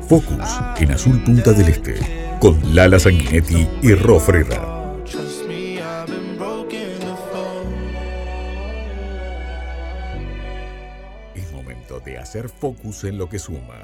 Focus en Azul Punta del Este, con Lala Sanguinetti y Ro Freda. Es momento de hacer focus en lo que suma.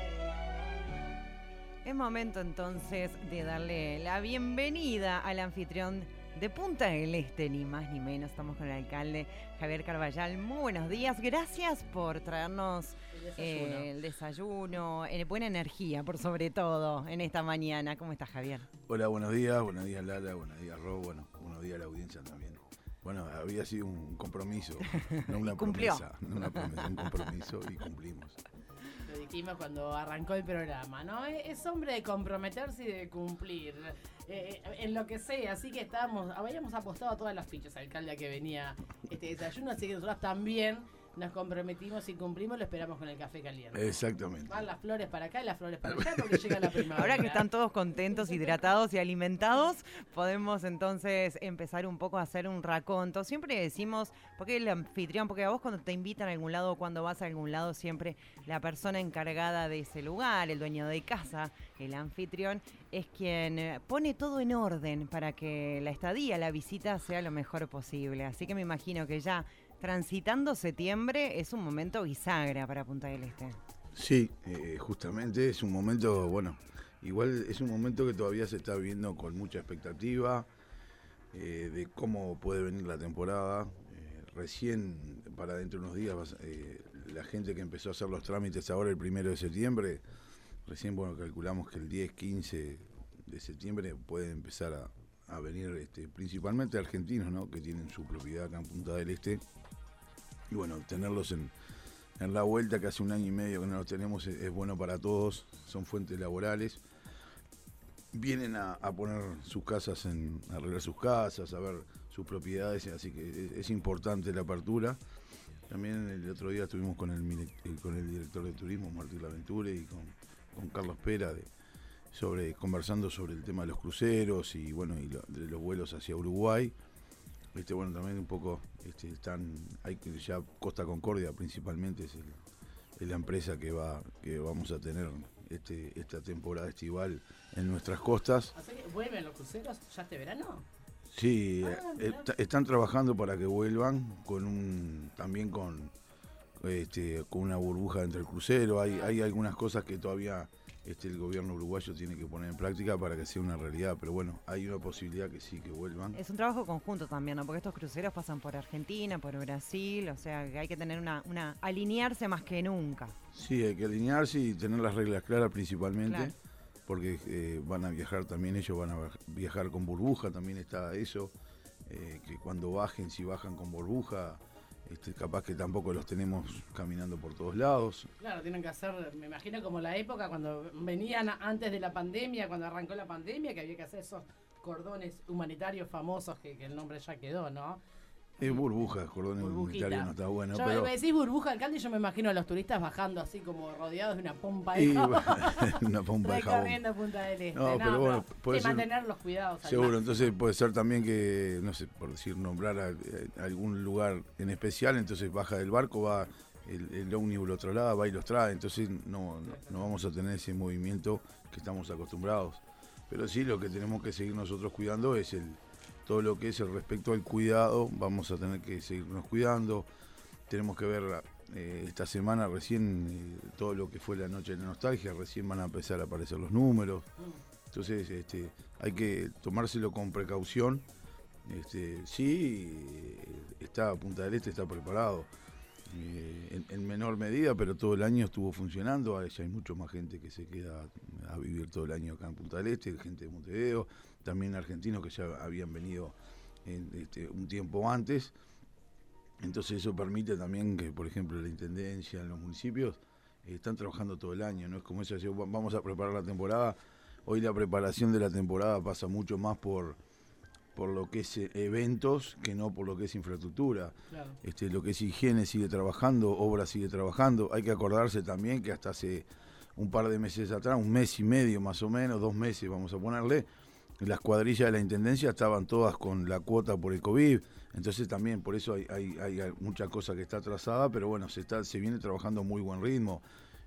Es momento entonces de darle la bienvenida al anfitrión de Punta del Este, ni más ni menos. Estamos con el alcalde Javier Carballal. Muy buenos días, gracias por traernos el desayuno, buena energía por sobre todo en esta mañana. ¿Cómo estás, Javier? Hola, buenos días Lala, buenos días Ro, buenos días a la audiencia también. Bueno, había sido un compromiso, no una promesa, un compromiso y cumplimos. Lo dijimos cuando arrancó el programa, ¿no? Es hombre de comprometerse y de cumplir, en lo que sea, así que habíamos apostado a todas las fichas, alcalde, a que venía este desayuno, así que nosotros también nos comprometimos y cumplimos, lo esperamos con el café caliente. Exactamente. Van las flores para acá y las flores para allá porque llega la primavera. Ahora que están todos contentos, hidratados y alimentados, podemos entonces empezar un poco a hacer un raconto. Siempre decimos, porque el anfitrión, porque a vos cuando te invitan a algún lado o cuando vas a algún lado, siempre la persona encargada de ese lugar, el dueño de casa, el anfitrión, es quien pone todo en orden para que la estadía, la visita sea lo mejor posible. Así que me imagino que ya transitando septiembre es un momento bisagra para Punta del Este. Sí, justamente es un momento, bueno, igual es un momento que todavía se está viviendo con mucha expectativa de cómo puede venir la temporada. Recién, para dentro de unos días, la gente que empezó a hacer los trámites ahora el 1 de septiembre, recién, bueno, calculamos que el 10, 15 de septiembre pueden empezar a venir principalmente argentinos, ¿no?, que tienen su propiedad acá en Punta del Este. Y bueno, tenerlos en la vuelta, que hace un año y medio que no los tenemos, es bueno para todos, son fuentes laborales. Vienen a poner sus casas, a arreglar sus casas, a ver sus propiedades, así que es importante la apertura. También el otro día estuvimos con el director de turismo, Martín Laventure, y con Carlos Pera, conversando sobre el tema de los cruceros y bueno, de los vuelos hacia Uruguay. Bueno, también un poco hay que ya Costa Concordia principalmente es la empresa que vamos a tener esta temporada estival en nuestras costas. ¿Así que vuelven los cruceros ya este verano? Sí, están trabajando para que vuelvan también con una burbuja entre el crucero. Hay algunas cosas que todavía el gobierno uruguayo tiene que poner en práctica para que sea una realidad, pero bueno, hay una posibilidad que sí, que vuelvan. Es un trabajo conjunto también, ¿no? Porque estos cruceros pasan por Argentina, por Brasil, o sea que hay que tener alinearse más que nunca. Sí, hay que alinearse y tener las reglas claras principalmente, claro, porque van a viajar también, ellos van a viajar con burbuja, también está eso, que cuando bajen, si bajan con burbuja, capaz que tampoco los tenemos caminando por todos lados. Claro, tienen que hacer, me imagino, como la época cuando venían antes de la pandemia, cuando arrancó la pandemia, que había que hacer esos cordones humanitarios famosos, que el nombre ya quedó, ¿no? Es burbuja, cordones humanitarios no está bueno. Me decís burbuja, alcalde, y yo me imagino a los turistas bajando así como rodeados de una pompa de jabón. Una pompa de jabón. Recorriendo Punta del Este. No, pero bueno, puede ser, mantener los cuidados. Seguro, entonces puede ser también que, no sé, por decir, nombrar algún lugar en especial, entonces baja del barco, va el ómnibus lo traslada, va y los trae, entonces no vamos a tener ese movimiento que estamos acostumbrados. Pero sí, lo que tenemos que seguir nosotros cuidando es todo lo que es el respecto al cuidado. Vamos a tener que seguirnos cuidando. Tenemos que ver esta semana recién todo lo que fue la noche de la nostalgia, recién van a empezar a aparecer los números. Entonces hay que tomárselo con precaución. Sí, Punta del Este está preparado. En menor medida, pero todo el año estuvo funcionando. Ya hay mucho más gente que se queda a vivir todo el año acá en Punta del Este, gente de Montevideo, también argentinos que ya habían venido un tiempo antes. Entonces eso permite también que, por ejemplo, la intendencia en los municipios están trabajando todo el año. No es como eso, vamos a preparar la temporada. Hoy la preparación de la temporada pasa mucho más por lo que es eventos que no por lo que es infraestructura. Claro. Lo que es higiene sigue trabajando, obra sigue trabajando. Hay que acordarse también que hasta hace un par de meses atrás, un mes y medio más o menos, 2 meses vamos a ponerle, las cuadrillas de la Intendencia estaban todas con la cuota por el COVID, entonces también por eso hay mucha cosa que está atrasada, pero bueno, se viene trabajando a muy buen ritmo.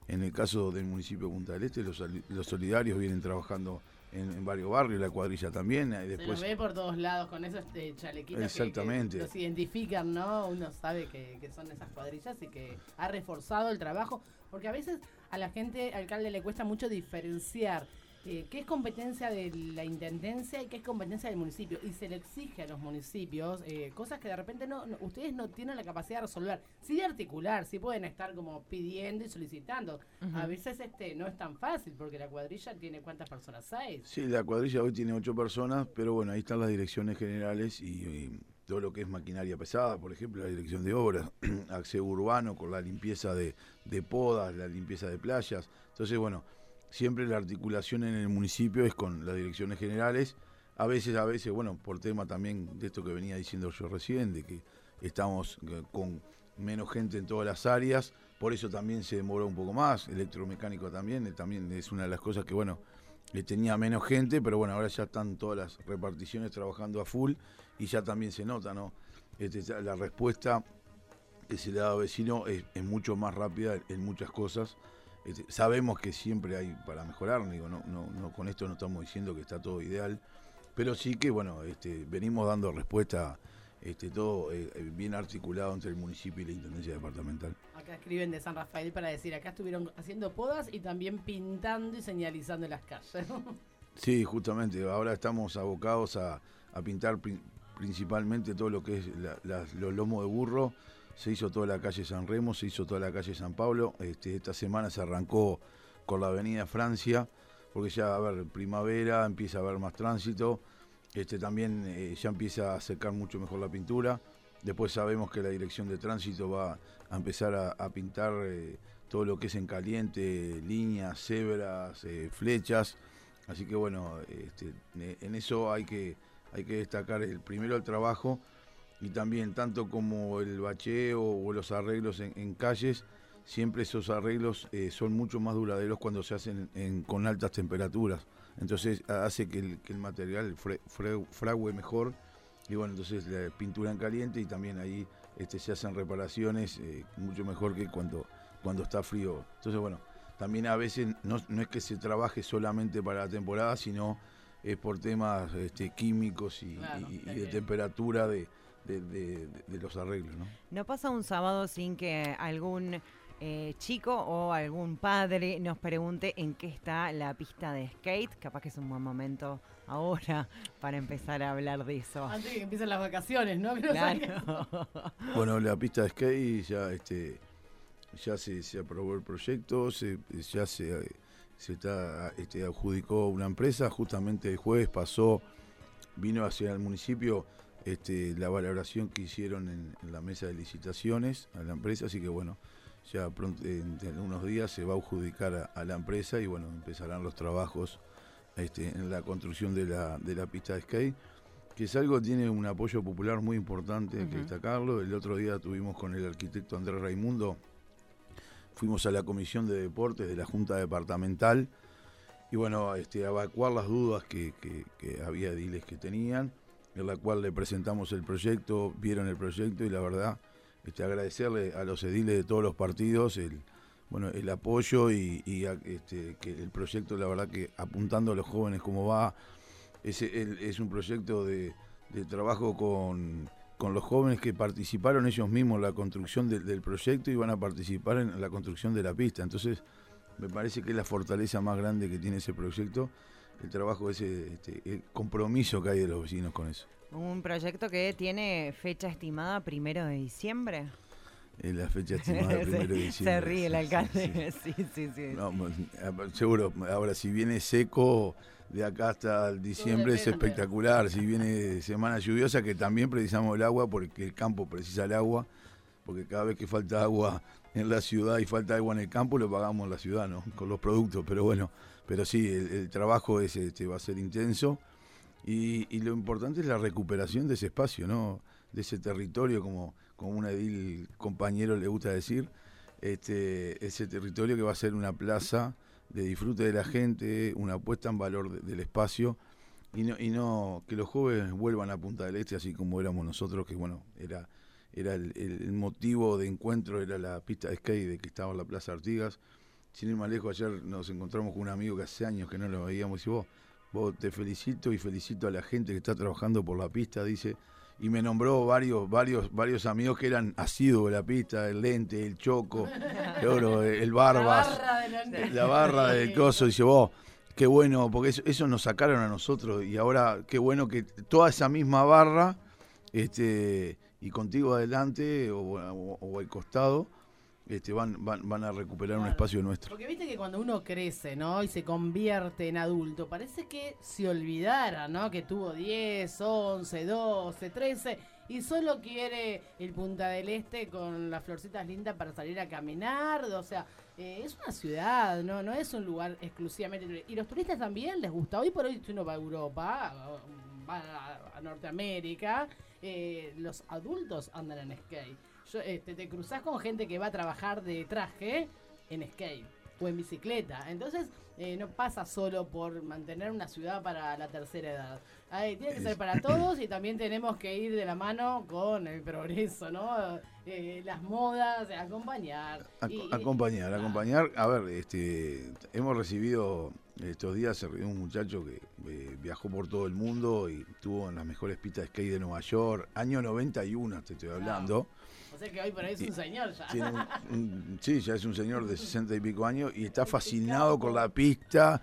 En el caso del municipio de Punta del Este, los solidarios vienen trabajando en varios barrios, la cuadrilla también. Después, se los ve por todos lados con esos chalequitos exactamente. que los identifican, ¿no? Uno sabe que son esas cuadrillas y que ha reforzado el trabajo, porque a veces a la gente, alcalde, le cuesta mucho diferenciar qué es competencia de la intendencia y qué es competencia del municipio, y se le exige a los municipios cosas que de repente ustedes no tienen la capacidad de resolver, sí de articular, sí pueden estar como pidiendo y solicitando. A veces no es tan fácil, porque la cuadrilla tiene ¿cuántas personas? 6. Sí, la cuadrilla hoy tiene 8 personas, pero bueno, ahí están las direcciones generales y todo lo que es maquinaria pesada, por ejemplo, la dirección de obras, aseo urbano con la limpieza de podas, la limpieza de playas. Entonces, bueno, siempre la articulación en el municipio es con las direcciones generales. A veces, bueno, por tema también de esto que venía diciendo yo recién, de que estamos con menos gente en todas las áreas, por eso también se demoró un poco más. Electromecánico también es una de las cosas que, bueno, tenía menos gente, pero bueno, ahora ya están todas las reparticiones trabajando a full y ya también se nota, ¿no? La respuesta que se le da a vecino es mucho más rápida en muchas cosas. Sabemos que siempre hay para mejorar, digo, no, con esto no estamos diciendo que está todo ideal, pero sí que, bueno, venimos dando respuesta, todo bien articulado entre el municipio y la Intendencia Departamental. Acá escriben de San Rafael para decir, acá estuvieron haciendo podas y también pintando y señalizando las calles. Sí, justamente, ahora estamos abocados a pintar principalmente todo lo que es los lomos de burro. Se hizo toda la calle San Remo, se hizo toda la calle San Pablo. Esta semana se arrancó con la avenida Francia, porque ya, primavera, empieza a haber más tránsito. También ya empieza a secar mucho mejor la pintura. Después sabemos que la dirección de tránsito va a empezar a pintar todo lo que es en caliente, líneas, cebras, flechas. Así que bueno, en eso hay que destacar primero el trabajo. Y también, tanto como el bacheo o los arreglos en calles, siempre esos arreglos son mucho más duraderos cuando se hacen con altas temperaturas. Entonces hace que el material frague mejor. Y bueno, entonces la pintura en caliente y también ahí se hacen reparaciones mucho mejor que cuando está frío. Entonces bueno, también a veces no es que se trabaje solamente para la temporada, sino es por temas químicos y de temperatura de los arreglos, ¿no? No pasa un sábado sin que algún chico o algún padre nos pregunte en qué está la pista de skate. Capaz que es un buen momento ahora para empezar a hablar de eso. Antes de que empiecen las vacaciones, ¿no? Claro. Bueno, la pista de skate ya se aprobó el proyecto, ya se adjudicó una empresa. Justamente el jueves vino hacia el municipio la valoración que hicieron en la mesa de licitaciones a la empresa, así que bueno, ya pronto, en unos días se va a adjudicar a la empresa y bueno, empezarán los trabajos en la construcción de la pista de skate, que es algo que tiene un apoyo popular muy importante, hay que destacarlo. El otro día tuvimos con el arquitecto Andrés Raimundo, fuimos a la Comisión de Deportes de la Junta Departamental y bueno, a evacuar las dudas que había ediles que tenían, en la cual le presentamos el proyecto, vieron el proyecto y la verdad, agradecerle a los ediles de todos los partidos el apoyo y que el proyecto, la verdad que apuntando a los jóvenes como va, es un proyecto de trabajo con los jóvenes que participaron ellos mismos en la construcción del proyecto y van a participar en la construcción de la pista. Entonces, me parece que es la fortaleza más grande que tiene ese proyecto, el trabajo el compromiso que hay de los vecinos con eso. Un proyecto que tiene fecha estimada 1 de diciembre. La fecha estimada 1 de diciembre. Se ríe el alcalde. Sí. No, seguro, ahora si viene seco de acá hasta el diciembre es espectacular. Si viene semana lluviosa, que también precisamos el agua, porque el campo precisa el agua, porque cada vez que falta agua en la ciudad y falta agua en el campo, lo pagamos en la ciudad, ¿no? Con los productos, pero bueno, pero sí, el trabajo va a ser intenso y lo importante es la recuperación de ese espacio, ¿no? De ese territorio, como un edil compañero le gusta decir, ese territorio que va a ser una plaza de disfrute de la gente, una puesta en valor del espacio y no que los jóvenes vuelvan a Punta del Este así como éramos nosotros, que bueno, era el motivo de encuentro, era la pista de skate de que estaba en la Plaza Artigas, sin ir más lejos, ayer nos encontramos con un amigo que hace años que no lo veíamos y vos te felicito y felicito a la gente que está trabajando por la pista, dice, y me nombró varios amigos que eran asiduos de la pista, el Lente, el Choco, el Barbas, la barra del coso, dice, vos, qué bueno, porque eso nos sacaron a nosotros y ahora qué bueno que toda esa misma barra, y contigo adelante o al costado, van a recuperar un espacio nuestro. Porque viste que cuando uno crece, ¿no? Y se convierte en adulto, parece que se olvidara, ¿no? Que tuvo 10, 11, 12, 13 y solo quiere el Punta del Este con las florcitas lindas para salir a caminar. O sea, es una ciudad, ¿no? No es un lugar exclusivamente. Y los turistas también les gusta. Hoy por hoy, si uno va a Europa, va a Norteamérica, los adultos andan en skate. Te cruzás con gente que va a trabajar de traje en skate o en bicicleta. Entonces, no pasa solo por mantener una ciudad para la tercera edad. Tiene que ser para todos y también tenemos que ir de la mano con el progreso, ¿no? Las modas, acompañar. Acompañar. A ver, hemos recibido, estos días se reunió un muchacho que viajó por todo el mundo y estuvo en las mejores pistas de skate de Nueva York, año 91 te estoy hablando. O sea que hoy por ahí es un señor ya. Sí, ya es un señor de 60 y pico años y está fascinado con la pista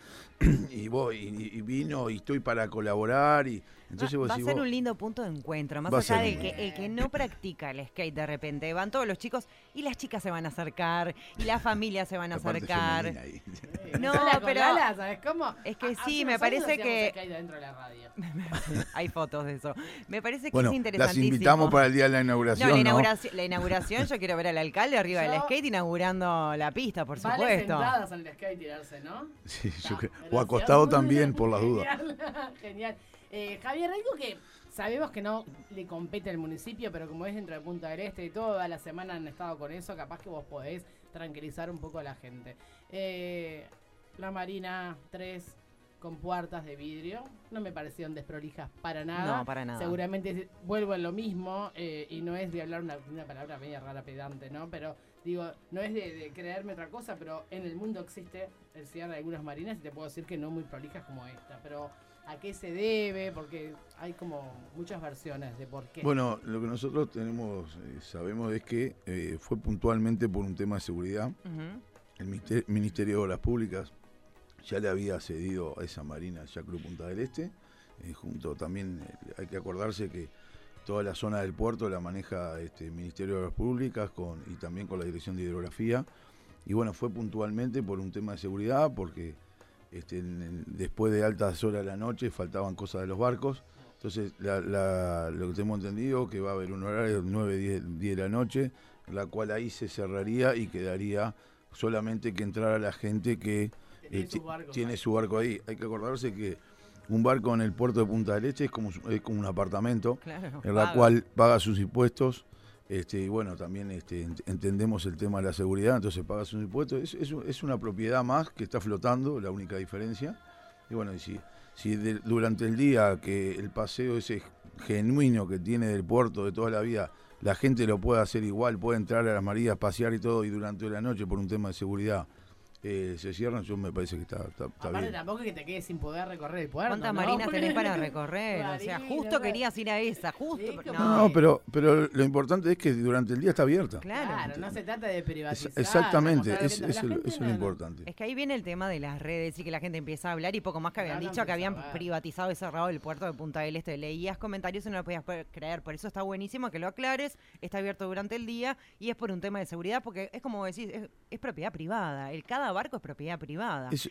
y vino y estoy para colaborar y entonces va a ser un lindo punto de encuentro, más allá de que el que no practica el skate de repente, van todos los chicos y las chicas se van a acercar y las familias se van a acercar. No, pero ¿sabes cómo? Es que sí, me parece que dentro de la radio. Hay fotos de eso. Me parece que es interesantísimo. Las invitamos para el día de la inauguración. La inauguración, yo quiero ver al alcalde arriba del skate inaugurando la pista, por supuesto. Sentadas en el skate tirarse, ¿no? Sí, yo creo. O acostado también, por las dudas. Genial. Javier, algo que sabemos que no le compete al municipio, pero como es dentro de Punta del Este y toda la semana han estado con eso, capaz que vos podés tranquilizar un poco a la gente. La Marina 3 con puertas de vidrio, no me parecieron desprolijas para nada. No, para nada. Seguramente vuelvo a lo mismo, y no es de hablar una palabra media rara, pedante, ¿no? Pero digo, no es de creerme otra cosa, pero en el mundo existe el cierre de algunas marinas y te puedo decir que no muy prolijas como esta, pero ¿a qué se debe? Porque hay como muchas versiones de por qué. Bueno, lo que nosotros sabemos es que fue puntualmente por un tema de seguridad. El Ministerio de Obras Públicas ya le había cedido a esa marina ya Club Punta del Este, junto también hay que acordarse que toda la zona del puerto la maneja el Ministerio de Obras Públicas y también con la Dirección de Hidrografía, y bueno, fue puntualmente por un tema de seguridad, porque después de altas horas de la noche faltaban cosas de los barcos, entonces lo que tenemos entendido que va a haber un horario de 9, 10 de la noche, en la cual ahí se cerraría y quedaría solamente que entrara la gente que tiene su barco ahí. Hay que acordarse que un barco en el puerto de Punta del Este es como un apartamento, claro, en la cual paga sus impuestos, y bueno, también entendemos el tema de la seguridad, entonces paga sus impuestos, es una propiedad más que está flotando, la única diferencia. Y bueno, si durante el día que el paseo ese genuino que tiene del puerto de toda la vida, la gente lo puede hacer igual, puede entrar a las marías, pasear y todo, y durante la noche por un tema de seguridad se cierran, yo me parece que está aparte bien. Tampoco que te quedes sin poder recorrer el puerto. ¿Cuántas marinas tenés para recorrer? O sea, justo querías ir a esa, justo. Sí, no, pero lo importante es que durante el día está abierta. Claro, no se trata de privatizar. Exactamente, eso es lo importante. Es que ahí viene el tema de las redes y que la gente empieza a hablar y poco más que habían dicho que habían privatizado y cerrado el puerto de Punta del Este. Leías comentarios y no lo podías creer, por eso está buenísimo que lo aclares, está abierto durante el día y es por un tema de seguridad, porque es como decís, es propiedad privada, cada barco es propiedad privada. Es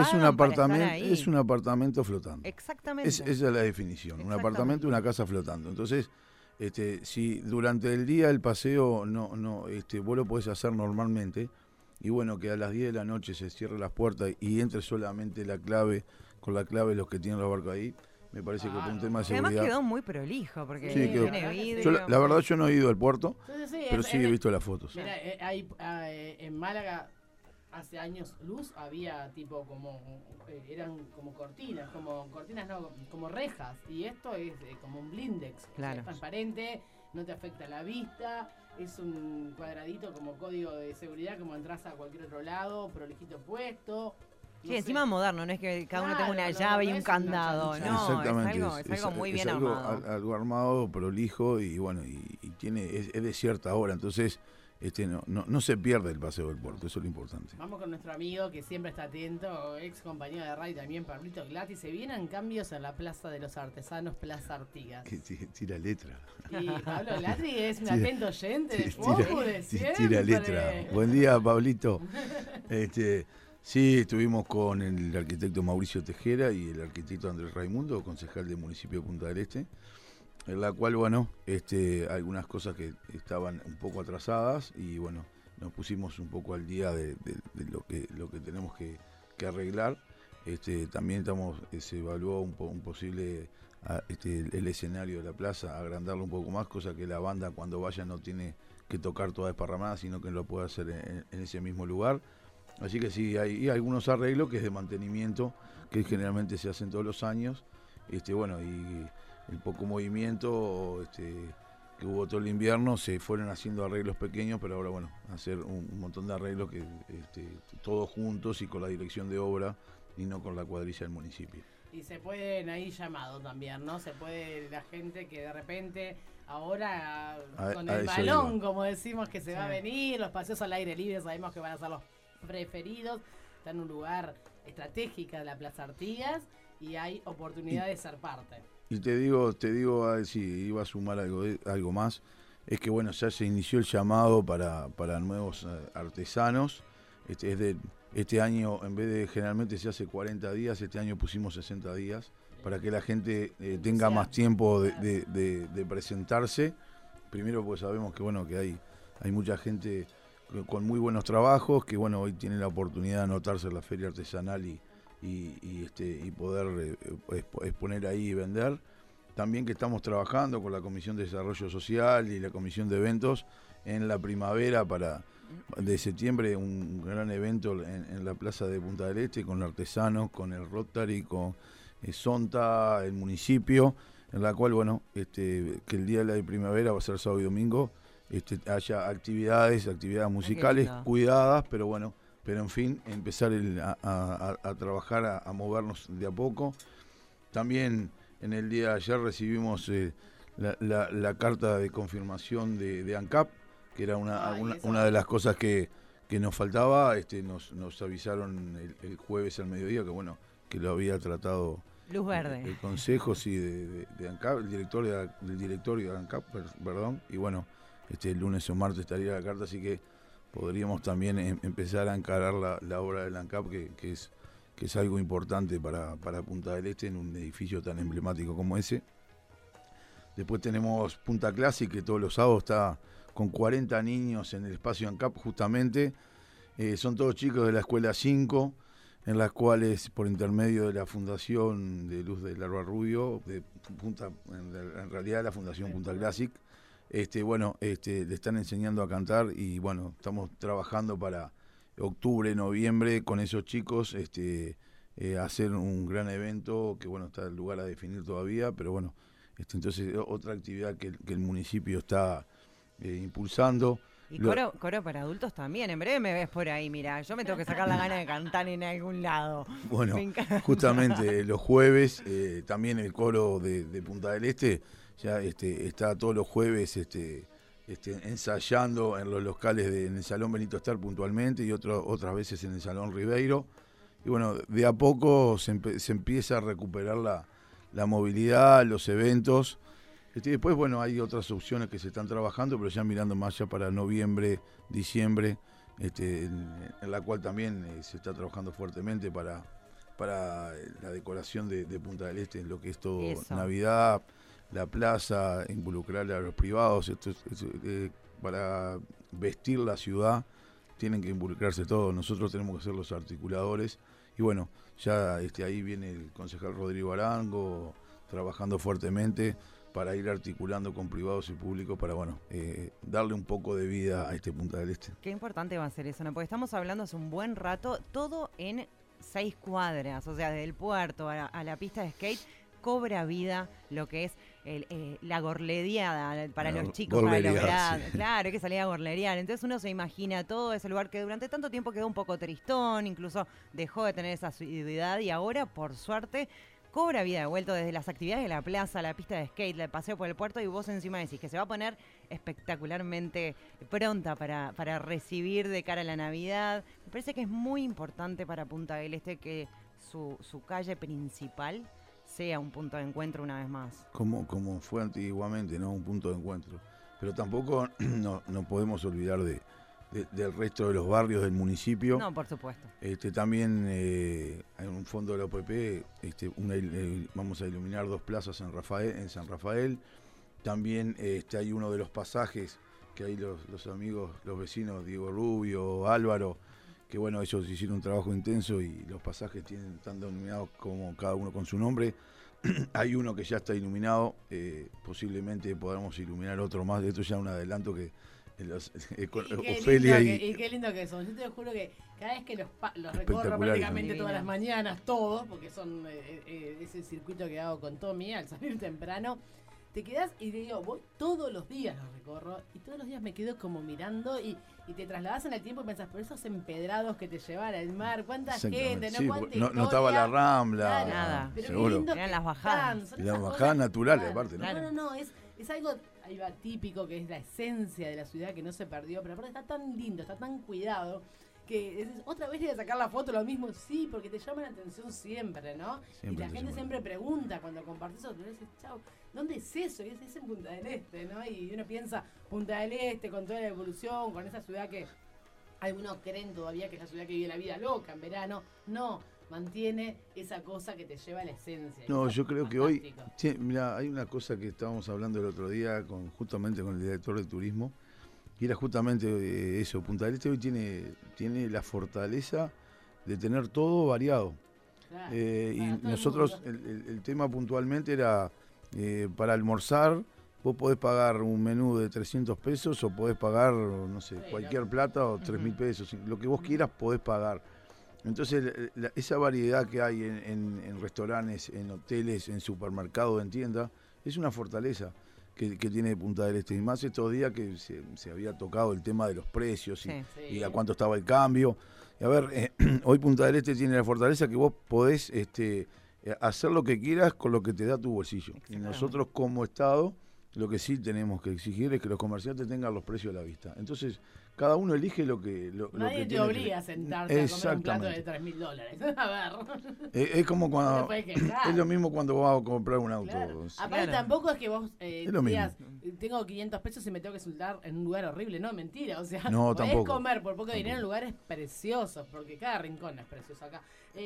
un apartamento flotando. Exactamente. Esa es la definición, un apartamento, una casa flotando. Entonces, si durante el día el paseo vos lo podés hacer normalmente, y bueno, que a las 10 de la noche se cierren las puertas y entre solamente con la clave los que tienen los barcos ahí, me parece que por un tema de seguridad. Además quedó muy prolijo, porque sí, tiene vidrio. La verdad yo no he ido al puerto, pero sí he visto las fotos. Mira, en Málaga hace años luz había tipo eran como cortinas no, como rejas, y esto es como un blindex, claro, es transparente, no te afecta la vista, es un cuadradito como código de seguridad, como entras a cualquier otro lado, prolijito puesto. Sí, encima moderno, no es que cada uno tenga una llave y un candado, no, es algo muy bien armado. Algo armado, prolijo y bueno, y es de cierta hora, entonces no se pierde el paseo del puerto, eso es lo importante. Vamos con nuestro amigo que siempre está atento, ex compañero de radio también, Pablito Glatti. Se vienen cambios en la Plaza de los Artesanos, Plaza Artigas. Que tira letra. Y Pablo Glatti es un atento oyente de Foco de siempre. Tira letra. Buen día, Pablito. Sí, estuvimos con el arquitecto Mauricio Tejera y el arquitecto Andrés Raimundo, concejal del municipio de Punta del Este, en la cual, bueno, algunas cosas que estaban un poco atrasadas y, bueno, nos pusimos un poco al día de lo que tenemos que arreglar. También se evaluó un posible el escenario de la plaza, agrandarlo un poco más, cosa que la banda cuando vaya no tiene que tocar toda desparramada, sino que lo puede hacer en ese mismo lugar. Así que sí, hay algunos arreglos que es de mantenimiento, que generalmente se hacen todos los años. Bueno, y el poco movimiento que hubo todo el invierno, se fueron haciendo arreglos pequeños, pero ahora, bueno, hacer un montón de arreglos que todos juntos y con la dirección de obra y no con la cuadrilla del municipio. Y se pueden ahí llamado también, ¿no? Se puede la gente que de repente ahora con el balón, como decimos, que se va a venir, los paseos al aire libre sabemos que van a ser los preferidos, está en un lugar estratégico de la Plaza Artigas y hay oportunidad de ser parte. Y te digo, a ver si iba a sumar algo más, es que bueno, ya se inició el llamado para nuevos artesanos. Este año, en vez de generalmente se hace 40 días, este año pusimos 60 días para que la gente tenga más tiempo de presentarse. Primero porque sabemos que bueno, que hay mucha gente con muy buenos trabajos, que bueno, hoy tiene la oportunidad de anotarse en la feria artesanal y poder exponer ahí y vender. También que estamos trabajando con la Comisión de Desarrollo Social y la Comisión de Eventos en la primavera de septiembre, un gran evento en la Plaza de Punta del Este con artesanos, con el Rotary, con Sonta, el municipio, en la cual, bueno, que el día de la primavera va a ser sábado y domingo, haya actividades musicales cuidadas, pero bueno, en fin, empezar a trabajar, a movernos de a poco. También en el día de ayer recibimos la carta de confirmación de ANCAP, que era una de las cosas que nos faltaba. Nos avisaron el jueves al mediodía que bueno, que lo había tratado Luz verde. El consejo, sí, de ANCAP, del directorio de ANCAP, perdón, y bueno, el lunes o martes estaría la carta, así que podríamos también empezar a encarar la obra del ANCAP, que es algo importante para Punta del Este en un edificio tan emblemático como ese. Después tenemos Punta Classic, que todos los sábados está con 40 niños en el espacio ANCAP justamente. Son todos chicos de la Escuela 5, en las cuales por intermedio de la Fundación de Luz del Larva Rubio, en realidad la Fundación Punta Classic, le están enseñando a cantar y bueno, estamos trabajando para octubre, noviembre con esos chicos, hacer un gran evento que bueno, está el lugar a definir todavía, pero bueno, entonces otra actividad que el municipio está impulsando. Y coro para adultos también, en breve me ves por ahí, mira, yo me tengo que sacar la gana de cantar en algún lado. Bueno, justamente los jueves, también el coro de Punta del Este, ya está todos los jueves ensayando en los locales en el Salón Benito Ester puntualmente y otras veces en el Salón Ribeiro. Y bueno, de a poco se empieza a recuperar la movilidad, los eventos. Después, bueno, hay otras opciones que se están trabajando, pero ya mirando más ya para noviembre, diciembre, en la cual también se está trabajando fuertemente para la decoración de Punta del Este, en lo que es todo Navidad, la plaza, involucrar a los privados, para vestir la ciudad tienen que involucrarse todos, nosotros tenemos que ser los articuladores y bueno, ya ahí viene el concejal Rodrigo Arango trabajando fuertemente para ir articulando con privados y públicos para bueno, darle un poco de vida a Punta del Este. Qué importante va a ser eso, ¿no? Porque estamos hablando hace un buen rato, todo en 6 cuadras, o sea, desde el puerto a la pista de skate, cobra vida lo que es la gorleriada para los chicos, Gorleriada, para los sí. claro, hay que salir a gorleriar. Entonces uno se imagina todo ese lugar que durante tanto tiempo quedó un poco tristón, incluso dejó de tener esa asiduidad y ahora, por suerte, cobra vida de vuelta desde las actividades de la plaza, la pista de skate, el paseo por el puerto, y vos encima decís que se va a poner espectacularmente pronta para recibir de cara a la Navidad. Me parece que es muy importante para Punta del Este que su calle principal sea un punto de encuentro una vez más. Como fue antiguamente, ¿no? Un punto de encuentro. Pero tampoco no podemos olvidar del resto de los barrios del municipio. No, por supuesto. También hay un fondo de la OPP, vamos a iluminar 2 plazas en San Rafael. También hay uno de los pasajes que hay los amigos, los vecinos, Diego Rubio, Álvaro, que bueno, ellos hicieron un trabajo intenso y los pasajes están denominados como cada uno con su nombre. Hay uno que ya está iluminado, posiblemente podamos iluminar otro más. Esto ya es un adelanto que Ofelia y qué lindo que son. Yo te juro que cada vez que los recorro prácticamente todas las mañanas, todos, porque son ese circuito que hago con Tommy al salir temprano, te quedás y te digo, voy todos los días los recorro y todos los días me quedo como mirando y te trasladás en el tiempo y pensás, por esos empedrados que te llevan al mar, cuánta gente, sí, ¿Cuánta no estaba la Rambla, claro, nada. Pero seguro. qué lindo Eran que las bajadas. están, Y las esas bajadas cosas, naturales, claro. aparte, ¿no? No, es algo ahí va, típico, que es la esencia de la ciudad que no se perdió, pero aparte está tan lindo, está tan cuidado, que decís, otra vez ir a sacar la foto, lo mismo, sí, porque te llama la atención siempre, ¿no? Siempre y la te gente llama. siempre pregunta cuando compartís otro, dices, chau, ¿dónde es eso? Y es en Punta del Este, ¿no? Y uno piensa, Punta del Este, con toda la evolución, con esa ciudad que algunos creen todavía que es la ciudad que vive la vida loca en verano. No, mantiene esa cosa que te lleva a la esencia. No, Eso yo es creo que hoy, fantástico. mira, hay una cosa que estábamos hablando el otro día justamente con el director de turismo, y era justamente eso. Punta del Este hoy tiene la fortaleza de tener todo variado. Claro, Y para todo el nosotros, mundo. el tema puntualmente era para almorzar. Vos podés pagar un menú de 300 pesos o podés pagar, no sé, Sí, cualquier plata o 3.000 pesos. Lo que vos quieras podés pagar. Entonces, esa variedad que hay en restaurantes, en hoteles, en supermercados, en tiendas, es una fortaleza que tiene Punta del Este. Y más estos días que se había tocado el tema de los precios Sí. y a cuánto estaba el cambio. Y a ver, hoy Punta del Este tiene la fortaleza que vos podés hacer lo que quieras con lo que te da tu bolsillo. Y nosotros como Estado, lo que sí tenemos que exigir es que los comerciantes tengan los precios a la vista. Entonces, cada uno elige lo que Nadie que te tiene obliga a sentarte a comer un plato de $3.000. A ver. Es como No cuando te puedes quejar. es lo mismo cuando vas a comprar un auto. Claro. Sí. Aparte Claro. tampoco es que vos lo digas, tengo 500 pesos y me tengo que soltar en un lugar horrible. No, mentira. O sea, No, podés tampoco. comer por poco dinero en Tampoco. lugares preciosos, porque cada rincón es precioso acá.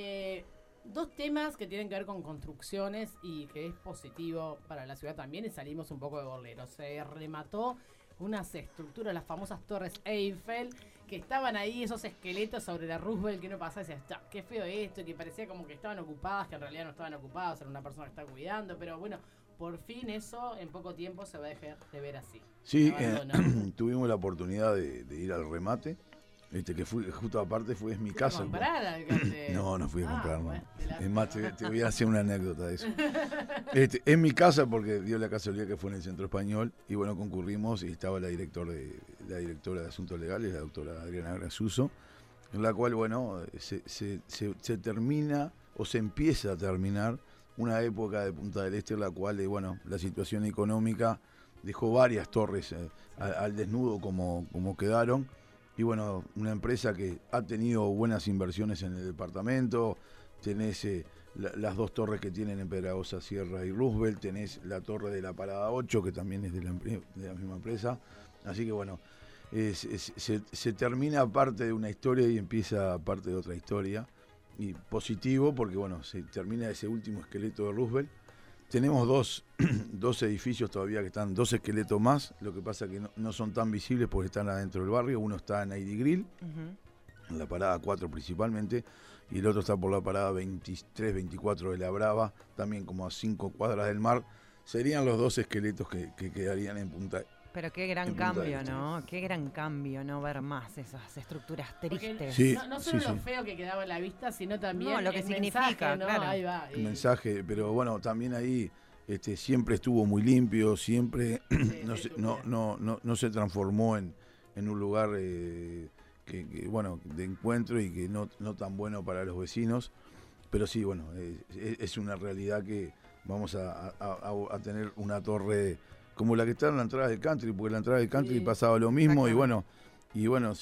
Dos temas que tienen que ver con construcciones y que es positivo para la ciudad también, y salimos un poco de gorleros. Se remató unas estructuras, las famosas Torres Eiffel, que estaban ahí, esos esqueletos sobre la Roosevelt, que uno pasaba y decía, qué feo esto, y que parecía como que estaban ocupadas, que en realidad no estaban ocupadas, era una persona que está cuidando, pero bueno, por fin eso en poco tiempo se va a dejar de ver así. Sí, Abandono. tuvimos la oportunidad de ir al remate, que fui, justo aparte es mi casa. ¿A comprar, alcalde? No fui a comprar, no. bueno, te la- Es más, te voy a hacer una anécdota de eso. Es mi casa porque dio la casualidad que fue en el Centro Español y bueno, concurrimos y estaba la directora de Asuntos Legales, la doctora Adriana Grasuso, en la cual, bueno, se termina o se empieza a terminar una época de Punta del Este en la cual, bueno, la situación económica dejó varias torres al desnudo como quedaron. Y bueno, una empresa que ha tenido buenas inversiones en el departamento, tenés las 2 torres que tienen en Pedragosa, Sierra y Roosevelt, tenés la torre de la Parada 8, que también es de la misma empresa. Así que bueno, se termina parte de una historia y empieza parte de otra historia. Y positivo porque bueno, se termina ese último esqueleto de Roosevelt. Tenemos dos edificios todavía que están, 2 esqueletos más, lo que pasa que no son tan visibles porque están adentro del barrio. Uno está en ID Grill, en la parada 4 principalmente, y el otro está por la parada 23, 24 de La Brava, también como a 5 cuadras del mar. Serían los 2 esqueletos que quedarían en Pero qué gran en Punta del cambio, Este. ¿no? Qué gran cambio, no ver más esas estructuras Porque tristes. Sí, no solo sí, lo sí. feo que quedaba a la vista, sino también No, lo que el significa, mensaje, ¿no? claro. Ahí va. El mensaje, pero bueno, también ahí siempre estuvo muy limpio, siempre no, sí, se, súper. no se transformó en un lugar bueno, de encuentro y que no tan bueno para los vecinos, pero sí, bueno, es una realidad que vamos a tener una torre como la que está en la entrada del country, porque en la entrada del country Sí, pasaba lo mismo y exactamente. bueno,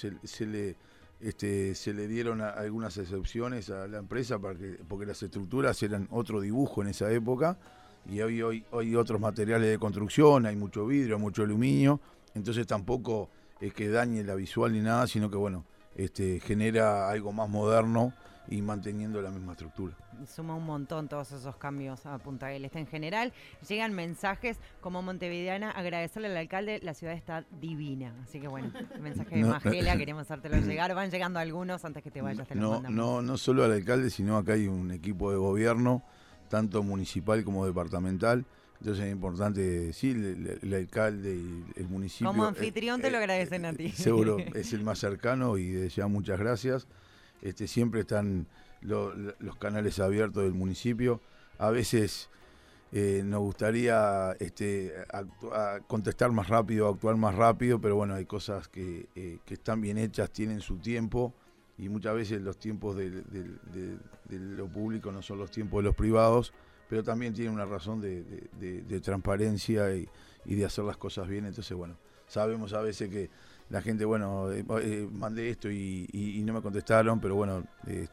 se le dieron algunas excepciones a la empresa porque las estructuras eran otro dibujo en esa época y hoy otros materiales de construcción, hay mucho vidrio, mucho aluminio, entonces tampoco es que dañe la visual ni nada, sino que bueno, genera algo más moderno y manteniendo la misma estructura. Suma un montón todos esos cambios a Punta del Este en general. Llegan mensajes como montevideana, agradecerle al alcalde, la ciudad está divina. Así que bueno, el mensaje de Magela, queremos hacértelo llegar. Van llegando algunos, antes que te vayas te los mandamos. No solo al alcalde, sino acá hay un equipo de gobierno, tanto municipal como departamental. Entonces es importante, sí, el alcalde y el municipio. Como anfitrión te lo agradecen a ti. Seguro, es el más cercano y desde ya muchas gracias. Siempre están los canales abiertos del municipio. A veces nos gustaría contestar más rápido, actuar más rápido, pero bueno, hay cosas que están bien hechas, tienen su tiempo y muchas veces los tiempos de lo público no son los tiempos de los privados, pero también tienen una razón de transparencia y de hacer las cosas bien. Entonces, bueno, sabemos a veces que la gente, bueno, mandé esto y no me contestaron, pero bueno,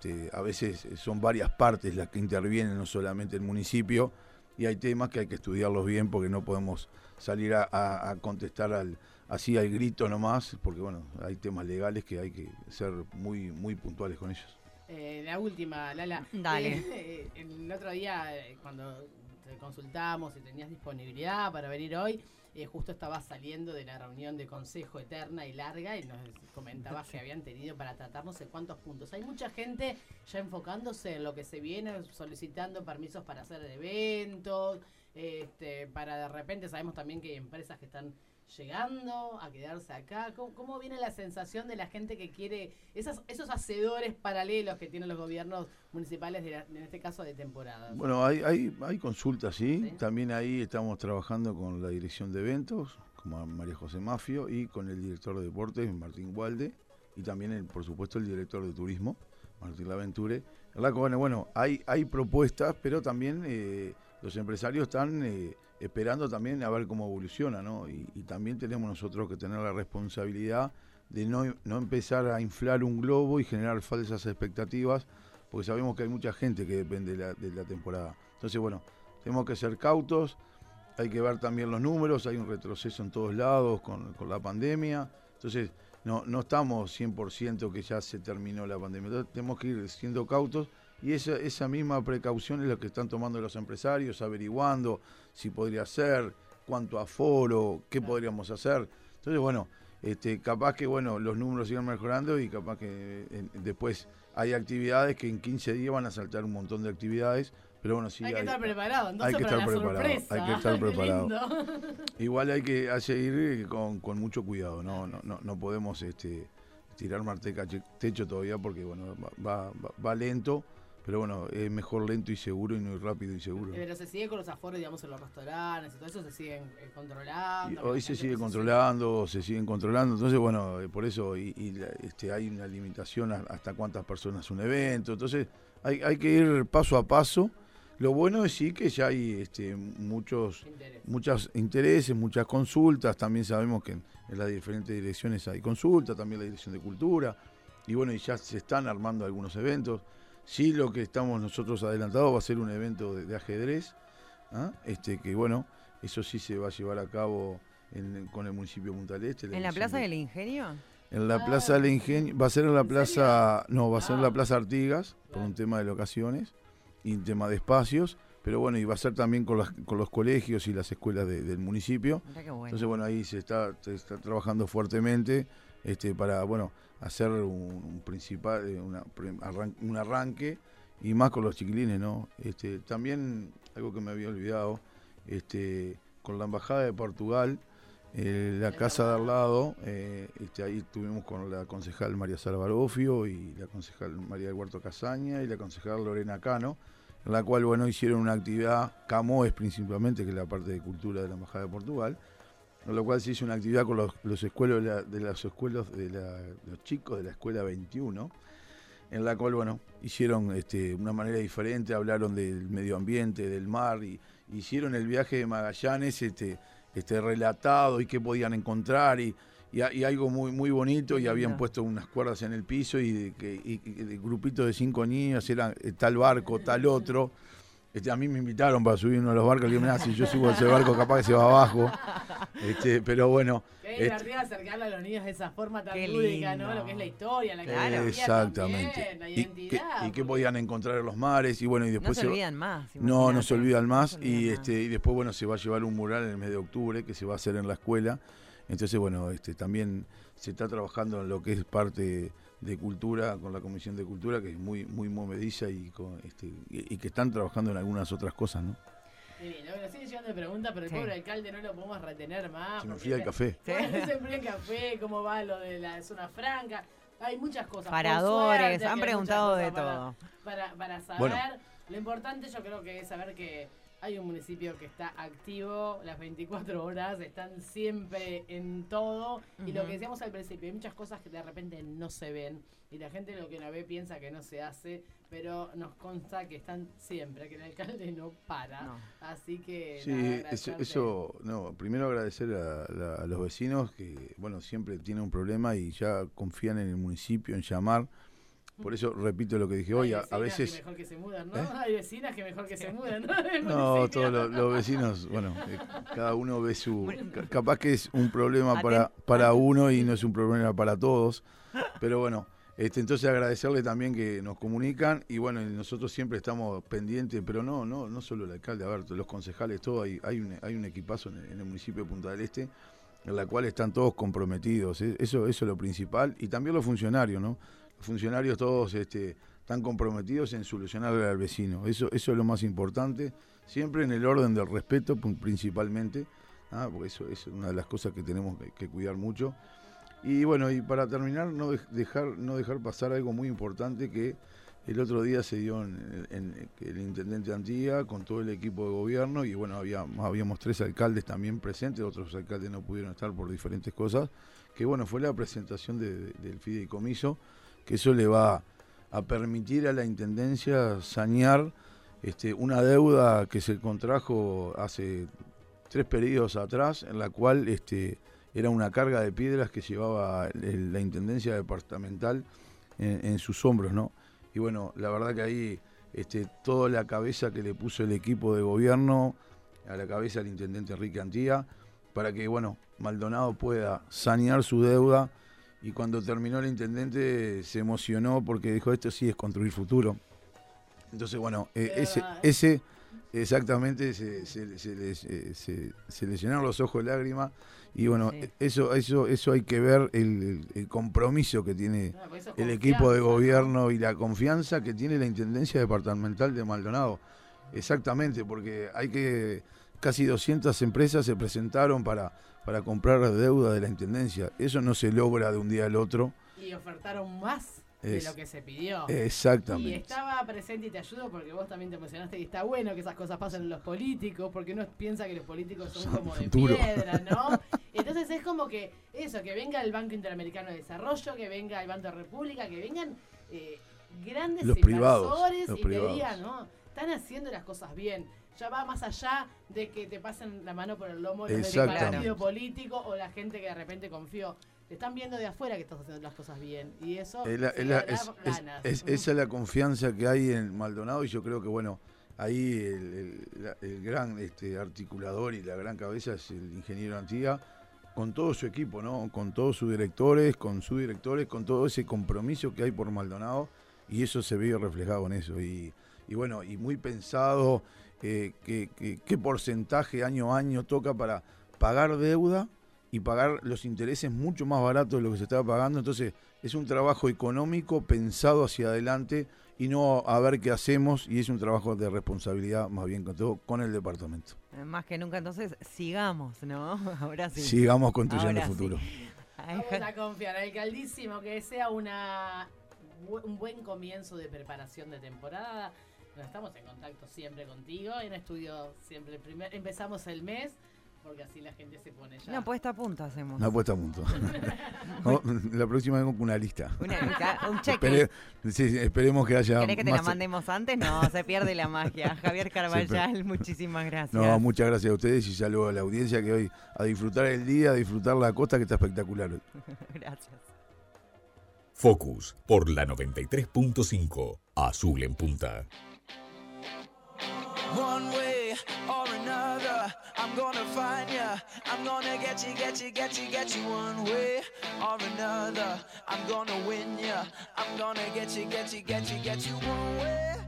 a veces son varias partes las que intervienen, no solamente el municipio, y hay temas que hay que estudiarlos bien porque no podemos salir a contestar así al grito nomás, porque bueno, hay temas legales que hay que ser muy, muy puntuales con ellos. La última, Lala. Dale. El otro día, cuando te consultamos y tenías disponibilidad para venir hoy, justo estabas saliendo de la reunión de consejo eterna y larga y nos comentabas que habían tenido para tratar no sé cuántos puntos. Hay mucha gente ya enfocándose en lo que se viene, solicitando permisos para hacer eventos, para de repente sabemos también que hay empresas que están llegando a quedarse acá. ¿Cómo viene la sensación de la gente que quiere esos hacedores paralelos que tienen los gobiernos municipales, en este caso de temporada? Bueno, hay consultas, ¿sí? ¿Sí? También ahí estamos trabajando con la dirección de eventos, como María José Mafio, y con el director de deportes, Martín Gualde, y también, por supuesto, el director de turismo, Martín Laventure. Bueno, hay propuestas, pero también los empresarios están esperando también a ver cómo evoluciona, ¿no? Y también tenemos nosotros que tener la responsabilidad de no empezar a inflar un globo y generar falsas expectativas, porque sabemos que hay mucha gente que depende de la temporada. Entonces, bueno, tenemos que ser cautos, hay que ver también los números, hay un retroceso en todos lados con la pandemia, entonces no estamos 100% que ya se terminó la pandemia, entonces tenemos que ir siendo cautos. Y esa misma precaución es la que están tomando los empresarios, averiguando si podría ser, cuánto aforo, qué podríamos hacer. Entonces, bueno, capaz que los números sigan mejorando y capaz que después hay actividades que en 15 días van a saltar un montón de actividades. Pero bueno, sí hay que estar preparado, entonces hay que para estar la preparado, sorpresa. hay que estar Qué preparado. lindo. Igual hay que seguir con mucho cuidado, no podemos tirar marteca techo todavía porque bueno va lento. Pero bueno, es mejor lento y seguro y no rápido y seguro. Pero se sigue con los aforos, digamos, en los restaurantes y todo eso, se siguen controlando. Y hoy se sigue controlando, entonces bueno, por eso hay una limitación hasta cuántas personas un evento, entonces hay que ir paso a paso. Lo bueno es sí que ya hay muchos intereses, muchas consultas, también sabemos que en las diferentes direcciones hay consultas, también la dirección de cultura, y bueno, y ya se están armando algunos eventos. Sí, lo que estamos nosotros adelantados va a ser un evento de ajedrez, que bueno, eso sí se va a llevar a cabo con el municipio de Punta del Este. ¿En la Plaza del Ingenio? En la Plaza del Ingenio, va a ser en la plaza, no, va a ser en la Ah. Plaza Artigas, por Claro. un tema de locaciones y un tema de espacios, pero bueno, y va a ser también con los colegios y las escuelas del municipio. Mirá qué bueno. Entonces, bueno, ahí se está trabajando fuertemente para, bueno, hacer un principal, un arranque, y más con los chiquilines, ¿no? También, algo que me había olvidado, con la Embajada de Portugal, La casa de al lado, ahí estuvimos con la concejal María Sara Barofio y la concejal María del Huerto Casaña y la concejal Lorena Cano, en la cual, bueno, hicieron una actividad, CAMOES principalmente, que es la parte de cultura de la Embajada de Portugal, con lo cual se hizo una actividad con los escuelos de los chicos de la Escuela 21, en la cual, bueno, hicieron una manera diferente, hablaron del medio ambiente, del mar, y hicieron el viaje de Magallanes relatado y qué podían encontrar, y algo muy muy bonito, y habían puesto unas cuerdas en el piso y de grupitos de 5 niños, era tal barco, tal otro. A mí me invitaron para subir uno de los barcos, y digo, si yo subo a ese barco capaz que se va abajo. Pero bueno. Qué divertido acercarle a los niños de esa forma tan Qué lúdica, lindo. ¿no? Lo que es la historia, la Claro. geografía Exactamente. también, la identidad. Y qué podían encontrar en los mares, y bueno, y después No se olvidan más. no se olvidan más, No se olvidan más. y después, bueno, se va a llevar un mural en el mes de octubre que se va a hacer en la escuela. Entonces, bueno, también se está trabajando en lo que es parte de cultura, con la Comisión de Cultura, que es muy muy movediza, y que están trabajando en algunas otras cosas, ¿no? Divino. Bueno, sigue llegando de preguntas, pero el Sí. pobre alcalde no lo podemos retener más. Se me porque enfría el café. Sí. Bueno, se enfría el café, cómo va lo de la zona franca. Hay muchas cosas. Por Paradores, suerte han que hay preguntado muchas de cosas todo. Para saber. Bueno. Lo importante yo creo que es saber que hay un municipio que está activo las 24 horas, están siempre en todo. Y lo que decíamos al principio, hay muchas cosas que de repente no se ven. Y la gente lo que no ve piensa que no se hace, pero nos consta que están siempre, que el alcalde no para. No. Así que Sí, nada, agradecerte. primero agradecer a los vecinos que, bueno, siempre tienen un problema y ya confían en el municipio, en llamar. Por eso repito lo que dije hoy, Hay a vecinas veces... que mejor que se mudan, ¿no? ¿Eh? Hay vecinas que mejor que se mudan, ¿no? Del No, municipio. todos los vecinos, bueno, cada uno ve Bueno, capaz que es un problema Aten- para uno y no es un problema para todos, pero bueno, entonces agradecerle también que nos comunican, y bueno, y nosotros siempre estamos pendientes, pero no solo el alcalde, a ver, los concejales, todo, hay un equipazo en el municipio de Punta del Este, en la cual están todos comprometidos, eso es lo principal, y también los funcionarios, ¿no? Los funcionarios todos están comprometidos en solucionarle al vecino, eso es lo más importante, siempre en el orden del respeto principalmente, porque eso es una de las cosas que tenemos que cuidar mucho. Y bueno, y para terminar, no dejar pasar algo muy importante que el otro día se dio en el intendente Antía con todo el equipo de gobierno, y bueno, habíamos 3 alcaldes también presentes, otros alcaldes no pudieron estar por diferentes cosas, que bueno, fue la presentación del fideicomiso, que eso le va a permitir a la intendencia sanear una deuda que se contrajo hace 3 periodos atrás, en la cual era una carga de piedras que llevaba la intendencia departamental en sus hombros, ¿no? Y bueno, la verdad que ahí toda la cabeza que le puso el equipo de gobierno, a la cabeza del intendente Enrique Antía, para que, bueno, Maldonado pueda sanear su deuda, y cuando terminó el intendente se emocionó porque dijo, esto sí es construir futuro. Entonces, bueno, ese exactamente se le llenaron los ojos de lágrimas, y bueno, Sí. eso hay que ver el compromiso que tiene No, pues eso es el equipo de confianza, ¿no? gobierno, y la confianza que tiene la Intendencia Departamental de Maldonado. Exactamente, porque casi 200 empresas se presentaron para comprar deuda de la Intendencia. Eso no se logra de un día al otro. Y ofertaron más de lo que se pidió. Exactamente. Y estaba presente, y te ayudo porque vos también te mencionaste que está bueno que esas cosas pasen en los políticos, porque uno piensa que los políticos son como de futuro. piedra, ¿no? Entonces es como que eso, que venga el Banco Interamericano de Desarrollo, que venga el Banco de República, que vengan grandes Los privados, inversores los y privados. te digan, ¿no? Están haciendo las cosas bien. Ya va más allá de que te pasen la mano por el lomo los del Exactamente. partido político o la gente que de repente confió. Te están viendo de afuera que estás haciendo las cosas bien. Y eso Esa es la confianza que hay en Maldonado, y yo creo que, bueno, ahí el gran articulador y la gran cabeza es el ingeniero Antía, con todo su equipo, ¿no? Con todos sus directores, con todo ese compromiso que hay por Maldonado, y eso se ve reflejado en eso. Y bueno, y muy pensado qué porcentaje año a año toca para pagar deuda y pagar los intereses mucho más baratos de lo que se estaba pagando. Entonces, es un trabajo económico pensado hacia adelante y no a ver qué hacemos, y es un trabajo de responsabilidad más bien con todo con el departamento. Más que nunca, entonces, sigamos, ¿no? Ahora sí. Sigamos construyendo Ahora el futuro. sí. Vamos a confiar, alcaldísimo, que sea un buen comienzo de preparación de temporada. Nos estamos en contacto siempre contigo, en estudio siempre. Empezamos el mes, porque así la gente se pone ya. Una puesta a punto hacemos. Una puesta a punto. La próxima vengo con una lista. Un cheque. Esperemos que haya. ¿Querés que te la mandemos antes? No, se pierde la magia. Javier Carballal, muchísimas gracias. No, muchas gracias a ustedes y saludo a la audiencia que hoy a disfrutar el día, a disfrutar la costa que está espectacular. Gracias. Focus por la 93.5, Azul en Punta. One way or another, I'm gonna find ya. I'm gonna get you one way or another. I'm gonna win ya. I'm gonna get you one way